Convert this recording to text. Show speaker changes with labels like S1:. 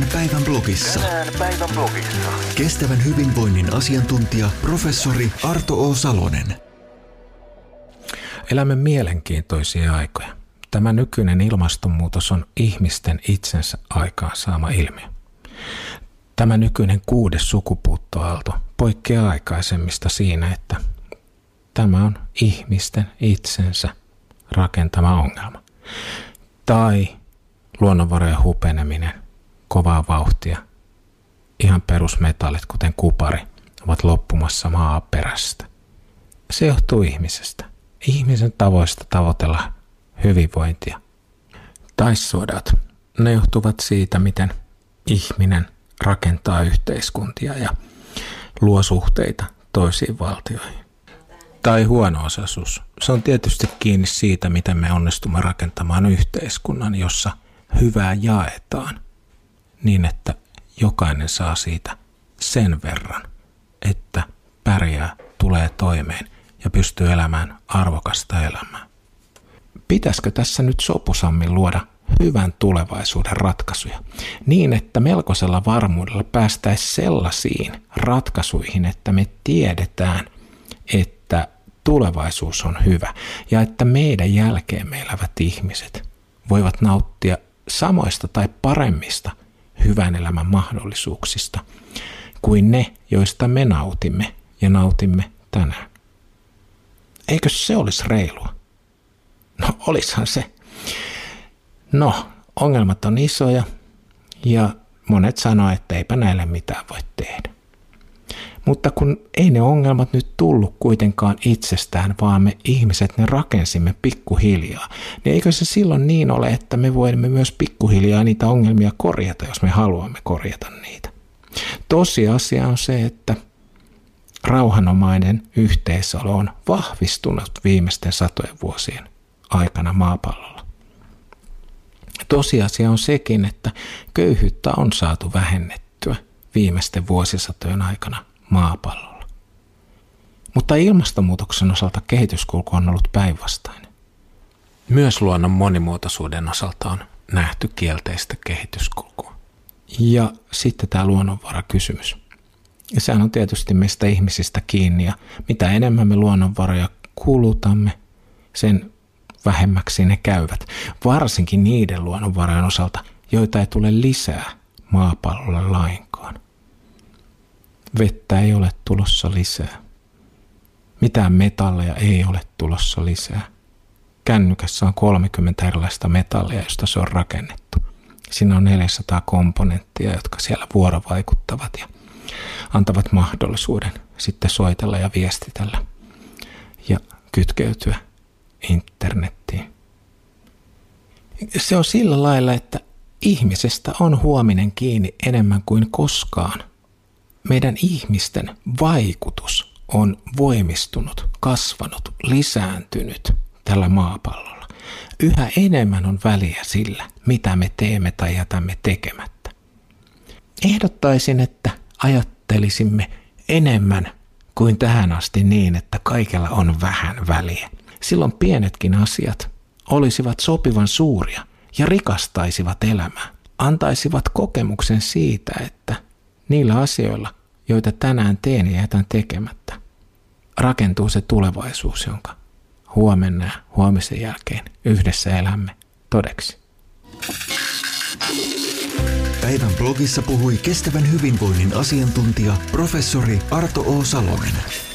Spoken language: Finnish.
S1: päivän blogissa. Kestävän hyvinvoinnin asiantuntija, professori Arto O. Salonen.
S2: Elämme mielenkiintoisia aikoja. Tämä nykyinen ilmastonmuutos on ihmisten itsensä aikaansaama ilmiö. Tämä nykyinen 6. sukupuuttoaalto poikkeaa aikaisemmista siinä, että tämä on ihmisten itsensä rakentama ongelma. Tai luonnonvarojen hupeneminen, kovaa vauhtia, ihan perusmetallit kuten kupari ovat loppumassa maaperästä. Se johtuu ihmisestä, ihmisen tavoista tavoitella hyvinvointia. Tai sodat, ne johtuvat siitä, miten ihminen rakentaa yhteiskuntia ja luo suhteita toisiin valtioihin. Tai huono-osaisuus. Se on tietysti kiinni siitä, miten me onnistumme rakentamaan yhteiskunnan, jossa hyvää jaetaan niin, että jokainen saa siitä sen verran, että pärjää, tulee toimeen ja pystyy elämään arvokasta elämää. Pitäisikö tässä nyt sopusammin luoda hyvän tulevaisuuden ratkaisuja niin, että melkoisella varmuudella päästäisiin sellaisiin ratkaisuihin, että me tiedetään, että tulevaisuus on hyvä ja että meidän jälkeemme elävät ihmiset voivat nauttia samoista tai paremmista hyvän elämän mahdollisuuksista kuin ne, joista me nautimme ja nautimme tänään. Eikö se olisi reilua? No, olishan se. No, ongelmat on isoja ja monet sanoo, että eipä näille mitään voi tehdä. Mutta kun ei ne ongelmat nyt tullut kuitenkaan itsestään, vaan me ihmiset ne rakensimme pikkuhiljaa, niin eikö se silloin niin ole, että me voimme myös pikkuhiljaa niitä ongelmia korjata, jos me haluamme korjata niitä. Tosiasia on se, että rauhanomainen yhteisolo on vahvistunut viimeisten satojen vuosien aikana maapallolla. Tosiasia on sekin, että köyhyyttä on saatu vähennettyä viimeisten vuosisatojen aikana maapallolla. Mutta ilmastonmuutoksen osalta kehityskulku on ollut päinvastainen. Myös luonnon monimuotoisuuden osalta on nähty kielteistä kehityskulkua. Ja sitten tämä luonnonvarakysymys. Ja sehän on tietysti meistä ihmisistä kiinni ja mitä enemmän me luonnonvaroja kulutamme, sen vähemmäksi ne käyvät. Varsinkin niiden luonnonvarojen osalta, joita ei tule lisää maapallolle lainkaan. Vettä ei ole tulossa lisää. Mitään metalleja ei ole tulossa lisää. Kännykässä on 30 erilaista metallia, josta se on rakennettu. Siinä on 400 komponenttia, jotka siellä vuorovaikuttavat ja antavat mahdollisuuden sitten soitella ja viestitellä ja kytkeytyä internettiin. Se on sillä lailla, että ihmisestä on huominen kiinni enemmän kuin koskaan. Meidän ihmisten vaikutus on voimistunut, kasvanut, lisääntynyt tällä maapallolla. Yhä enemmän on väliä sillä, mitä me teemme tai jätämme tekemättä. Ehdottaisin, että ajattelisimme enemmän kuin tähän asti niin, että kaikella on vähän väliä. Silloin pienetkin asiat olisivat sopivan suuria ja rikastaisivat elämää. Antaisivat kokemuksen siitä, että niillä asioilla, joita tänään teen ja jätän tekemättä, rakentuu se tulevaisuus, jonka huomenna ja huomisen jälkeen yhdessä elämme todeksi.
S1: Päivän blogissa puhui kestävän hyvinvoinnin asiantuntija, professori Arto O. Salonen.